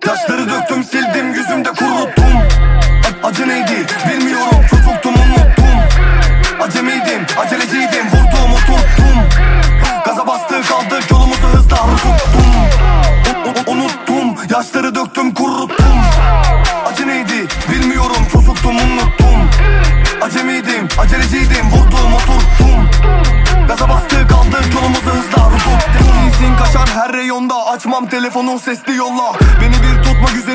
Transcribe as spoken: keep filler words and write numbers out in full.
Yaşları döktüm sildim yüzümde kuruttum. Acı neydi bilmiyorum, çocuktum unuttum. Acemiydim, aceleciydim, vurdum oturttum. Gaza bastı kaldık yolumuzu hızla tuttum. Unuttum, yaşları döktüm kuruttum. Acı neydi bilmiyorum, çocuktum unuttum. Acemiydim, aceleciydim, vurdum oturttum. Gaza bastı kaldık yolumuzu hızla tuttum. İzin kaşar her reyonda, açmam telefonu sesli yolla. Beni bir tutma güzel